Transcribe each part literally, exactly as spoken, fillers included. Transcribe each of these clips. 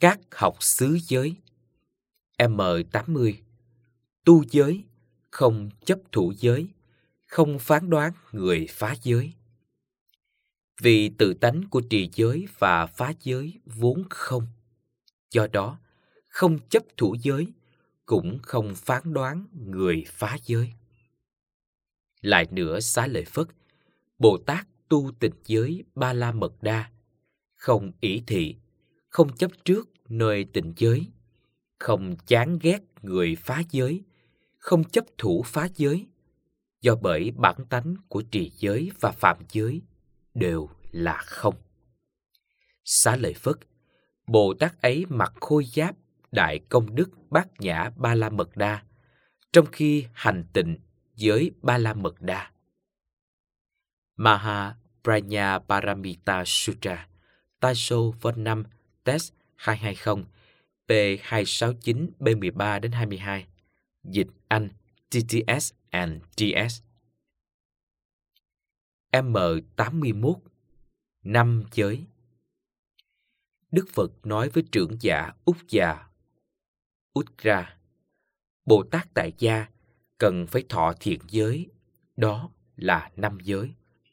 Các học xứ giới. M tám mươi. Tu giới, không chấp thủ giới, không phán đoán người phá giới. Vì tự tánh của trì giới và phá giới vốn không, do đó không chấp thủ giới, cũng không phán đoán người phá giới. Lại nữa, Xá Lợi Phất, Bồ Tát tu tịnh giới Ba La Mật Đa, không ỷ thị, không chấp trước nơi tịnh giới, không chán ghét người phá giới, không chấp thủ phá giới, do bởi bản tánh của trì giới và phạm giới đều là không. Xá Lợi Phất, Bồ Tát ấy mặc khôi giáp đại công đức bát nhã Ba La Mật Đa, trong khi hành tịnh giới Ba La Mật Đa. Maha Prajnaparamita Sutra, Taso Vol năm, Test hai trăm hai mươi, P hai trăm sáu mươi chín B mười ba đến hai mươi hai, dịch Anh T T S and T S. M tám mươi mốt. Năm giới. Đức Phật nói với trưởng giả Úc già Uttara, Bồ Tát tại gia cần phải thọ thiện giới, đó là năm giới.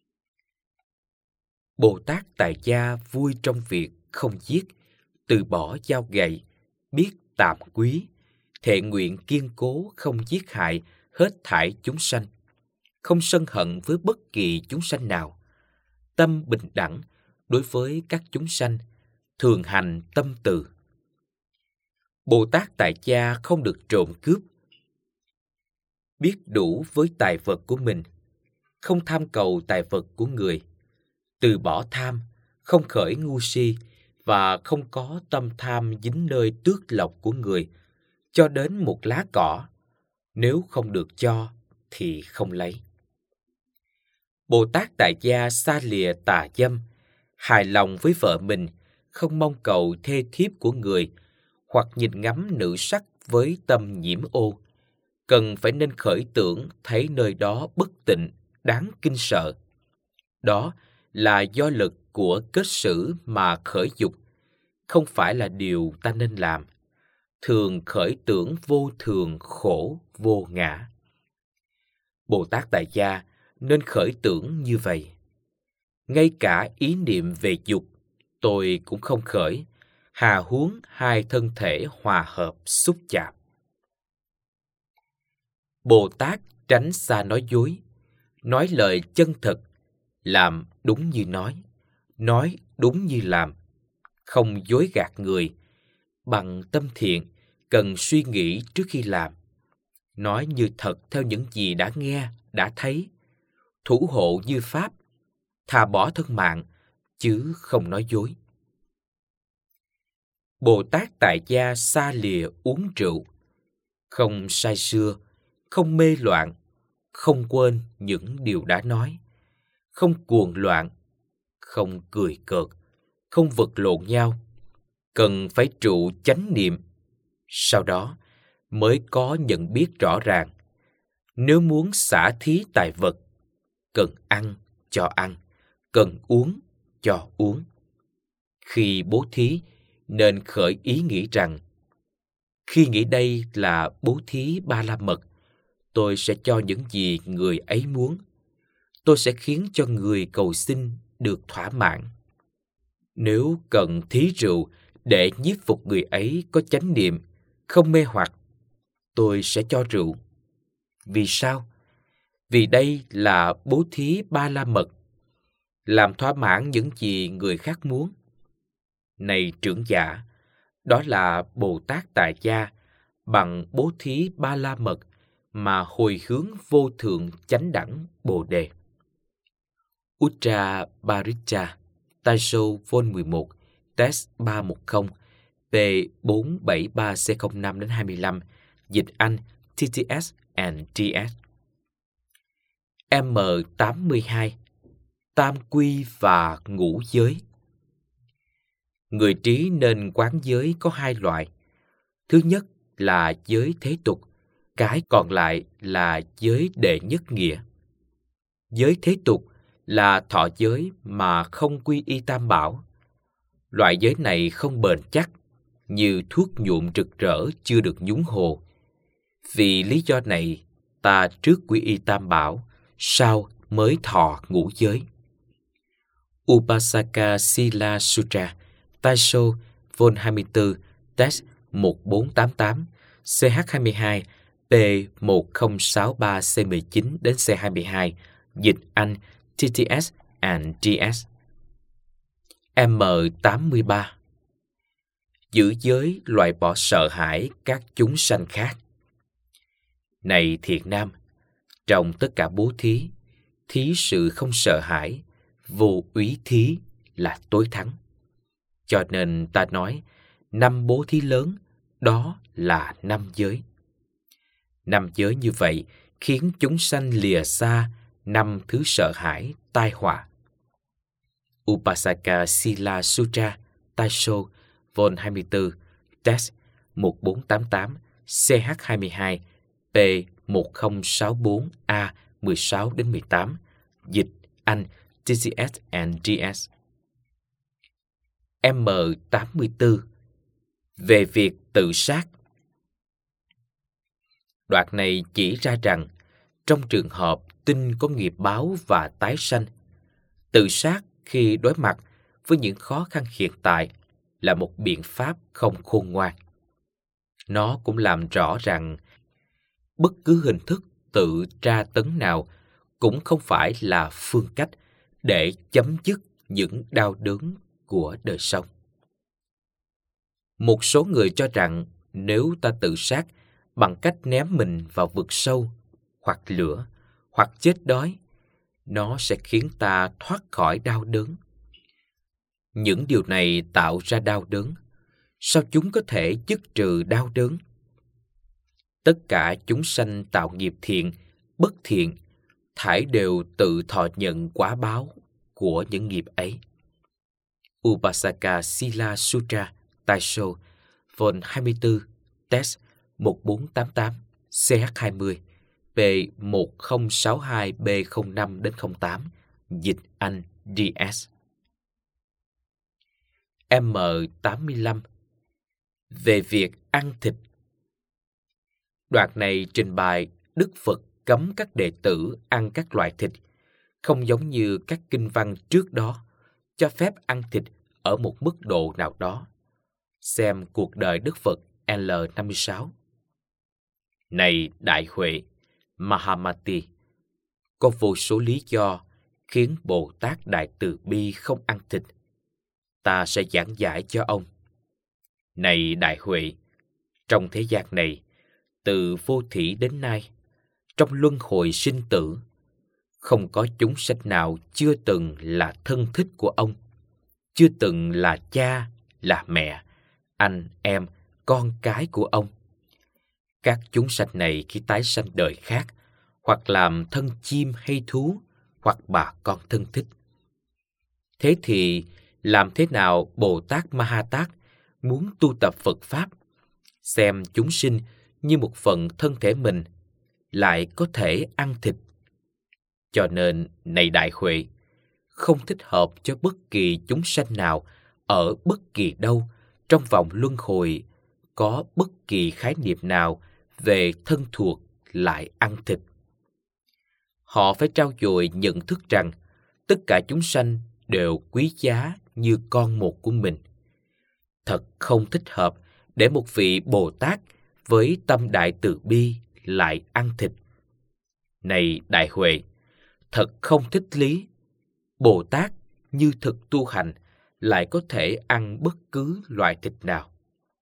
Bồ Tát tại gia vui trong việc không giết, từ bỏ dao gậy, biết tạm quý, thệ nguyện kiên cố không giết hại hết thảy chúng sanh, không sân hận với bất kỳ chúng sanh nào, tâm bình đẳng đối với các chúng sanh, thường hành tâm từ. Bồ Tát tại gia không được trộm cướp, biết đủ với tài vật của mình, không tham cầu tài vật của người, từ bỏ tham, không khởi ngu si và không có tâm tham dính nơi tước lộc của người, cho đến một lá cỏ, nếu không được cho thì không lấy. Bồ Tát tại gia xa lìa tà dâm, hài lòng với vợ mình, không mong cầu thê thiếp của người, hoặc nhìn ngắm nữ sắc với tâm nhiễm ô, cần phải nên khởi tưởng thấy nơi đó bất tịnh, đáng kinh sợ. Đó là do lực của kết sử mà khởi dục, không phải là điều ta nên làm. Thường khởi tưởng vô thường khổ vô ngã. Bồ Tát tại gia nên khởi tưởng như vậy. Ngay cả ý niệm về dục tôi cũng không khởi, hà huống hai thân thể hòa hợp xúc chạm. Bồ Tát tránh xa nói dối, nói lời chân thật, làm đúng như nói, nói đúng như làm, không dối gạt người, bằng tâm thiện, cần suy nghĩ trước khi làm, nói như thật theo những gì đã nghe, đã thấy, thủ hộ như pháp, thà bỏ thân mạng, chứ không nói dối. Bồ Tát tại gia xa lìa uống rượu, không say sưa, không mê loạn, không quên những điều đã nói, không cuồng loạn, không cười cợt, không vật lộn nhau, cần phải trụ chánh niệm. Sau đó mới có nhận biết rõ ràng. Nếu muốn xả thí tài vật, cần ăn cho ăn, cần uống cho uống. Khi bố thí, nên khởi ý nghĩ rằng, khi nghĩ đây là bố thí ba la mật, tôi sẽ cho những gì người ấy muốn. Tôi sẽ khiến cho người cầu xin được thỏa mãn. Nếu cần thí rượu để nhiếp phục người ấy có chánh niệm, không mê hoặc, tôi sẽ cho rượu. Vì sao? Vì đây là bố thí ba la mật, làm thỏa mãn những gì người khác muốn. Này trưởng giả, đó là Bồ Tát tại gia bằng bố thí ba la mật mà hồi hướng vô thượng chánh đẳng Bồ đề. Uttara Paricha, Taso Vol mười một, Test ba trăm mười, P bốn bảy ba C không năm đến hai mươi lăm, dịch Anh T T S and T S. M tám mươi hai. Tam quy và ngũ giới. Người trí nên quán giới có hai loại. Thứ nhất là giới thế tục, cái còn lại là giới đệ nhất nghĩa. Giới thế tục là thọ giới mà không quy y tam bảo. Loại giới này không bền chắc, như thuốc nhuộm rực rỡ chưa được nhúng hồ. Vì lý do này, ta trước quy y Tam Bảo, sau mới thọ ngũ giới. Upasaka Sila Sutra, Taisho, Vol hai mươi tư, Text một bốn tám tám, C H hai mươi hai, P một không sáu ba C mười chín đến C hai mươi hai, dịch Anh T T S and G S. M tám mươi ba. Giữ giới loại bỏ sợ hãi các chúng sanh khác. Này thiện nam, trong tất cả bố thí, thí sự không sợ hãi, vô úy thí là tối thắng. Cho nên ta nói, năm bố thí lớn, đó là năm giới. Năm giới như vậy khiến chúng sanh lìa xa năm thứ sợ hãi, tai họa. Upasaka Sila Sutra, Taisho, Vol hai mươi tư, Text một bốn tám tám, C H hai mươi hai, P một không sáu bốn A mười sáu đến mười tám, dịch Anh T T S and G S. M tám mươi tư. Về việc tự sát. Đoạn này chỉ ra rằng, trong trường hợp tin có nghiệp báo và tái sanh, tự sát khi đối mặt với những khó khăn hiện tại là một biện pháp không khôn ngoan. Nó cũng làm rõ rằng bất cứ hình thức tự tra tấn nào cũng không phải là phương cách để chấm dứt những đau đớn của đời sống. Một số người cho rằng nếu ta tự sát bằng cách ném mình vào vực sâu, hoặc lửa, hoặc chết đói, nó sẽ khiến ta thoát khỏi đau đớn. Những điều này tạo ra đau đớn. Sao chúng có thể dứt trừ đau đớn? Tất cả chúng sanh tạo nghiệp thiện, bất thiện, thảy đều tự thọ nhận quả báo của những nghiệp ấy. Upasaka Sila Sutra, Taisho, Vol hai mươi tư, Text một bốn tám tám, C H hai mươi, P một không sáu hai B không năm đến không tám, dịch Anh D S. M tám mươi lăm. Về việc ăn thịt. Đoạn này trình bày Đức Phật cấm các đệ tử ăn các loại thịt, không giống như các kinh văn trước đó, cho phép ăn thịt ở một mức độ nào đó. Xem Cuộc đời Đức Phật L năm mươi sáu. Này Đại Huệ, Mahamati, có vô số lý do khiến Bồ Tát Đại Từ Bi không ăn thịt. Ta sẽ giảng giải cho ông. Này Đại Huệ, trong thế gian này, từ vô thỉ đến nay, trong luân hồi sinh tử, không có chúng sanh nào chưa từng là thân thích của ông, chưa từng là cha, là mẹ, anh, em, con cái của ông. Các chúng sanh này khi tái sanh đời khác, hoặc làm thân chim hay thú, hoặc bà con thân thích. Thế thì, làm thế nào Bồ Tát Ma Ha Tát muốn tu tập Phật Pháp, xem chúng sinh như một phần thân thể mình, lại có thể ăn thịt? Cho nên, này Đại Huệ, không thích hợp cho bất kỳ chúng sanh nào ở bất kỳ đâu trong vòng luân hồi có bất kỳ khái niệm nào về thân thuộc lại ăn thịt. Họ phải trau dồi nhận thức rằng tất cả chúng sanh đều quý giá như con một của mình. Thật không thích hợp để một vị Bồ Tát với tâm đại từ bi lại ăn thịt. Này Đại Huệ, thật không thích lý. Bồ Tát như thực tu hành lại có thể ăn bất cứ loại thịt nào.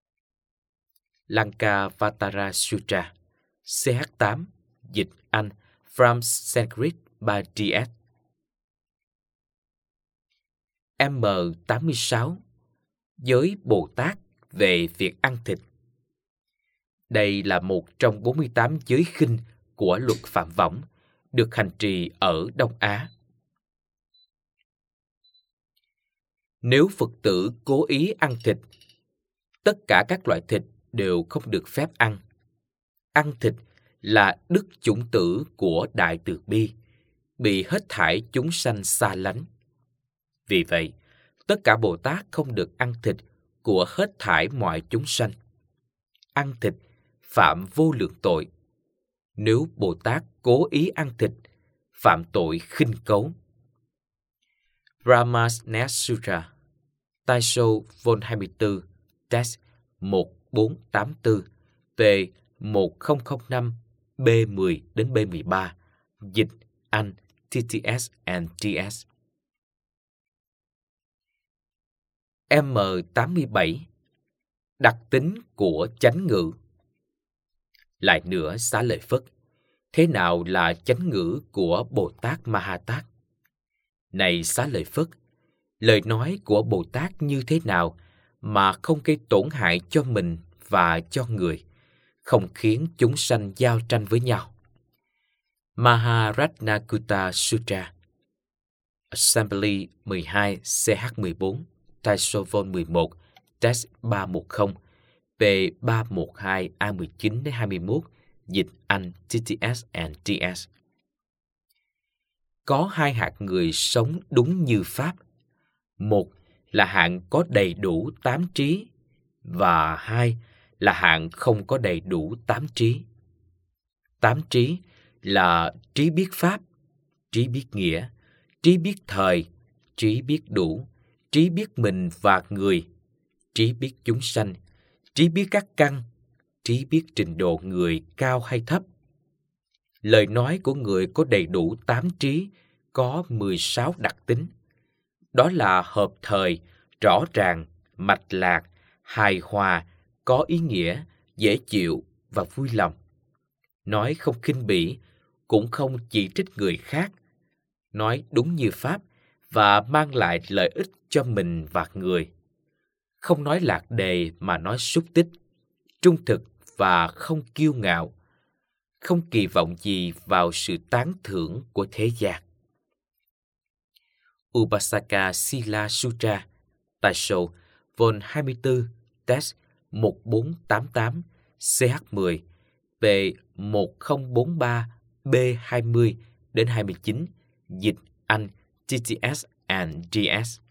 Lankavatara Sutra, C H tám, dịch Anh From Sanskrit by D S. M tám mươi sáu. Giới Bồ Tát về việc ăn thịt. Đây là một trong bốn mươi tám giới khinh của luật Phạm Võng, được hành trì ở Đông Á. Nếu Phật tử cố ý ăn thịt, tất cả các loại thịt đều không được phép ăn. Ăn thịt là đức chủng tử của Đại Từ Bi, bị hết thảy chúng sanh xa lánh. Vì vậy, tất cả Bồ Tát không được ăn thịt của hết thảy mọi chúng sanh. Ăn thịt phạm vô lượng tội. Nếu Bồ Tát cố ý ăn thịt, phạm tội khinh cấu. Brahma's Sutra, Taisho Vol hai mươi tư, Text một bốn tám tư, P một không không năm, B mười đến B mười ba, dịch Anh T T S and T S. M tám mươi bảy. Đặc tính của chánh ngữ. Lại nữa Xá Lợi Phất, thế nào là chánh ngữ của Bồ Tát Ma Ha Tát? Này Xá Lợi Phất, lời nói của Bồ Tát như thế nào mà không gây tổn hại cho mình và cho người, không khiến chúng sanh giao tranh với nhau? Maharatnakutta Sutra, Assembly mười hai C H mười bốn, Taisho Vol mười một, Text ba một không, P ba một hai A mười chín đến hai mươi mốt, dịch Anh T T S and T S. Có hai hạng người sống đúng như Pháp. Một là hạng có đầy đủ tám trí, và hai là hạng không có đầy đủ tám trí. Tám trí là trí biết Pháp, trí biết nghĩa, trí biết thời, trí biết đủ, trí biết mình và người, trí biết chúng sanh, trí biết các căn, trí biết trình độ người cao hay thấp. Lời nói của người có đầy đủ tám trí có mười sáu đặc tính. Đó là hợp thời, rõ ràng, mạch lạc, hài hòa, có ý nghĩa, dễ chịu và vui lòng. Nói không khinh bỉ, cũng không chỉ trích người khác. Nói đúng như Pháp và mang lại lợi ích cho mình và người. Không nói lạc đề mà nói xúc tích, trung thực và không kiêu ngạo. Không kỳ vọng gì vào sự tán thưởng của thế gian. Upasaka Sila Sutra, Taisho Vol hai mươi tư, Text một bốn tám tám, C H mười, P một không bốn ba, B hai mươi đến hai mươi chín, dịch Anh T T S and G S.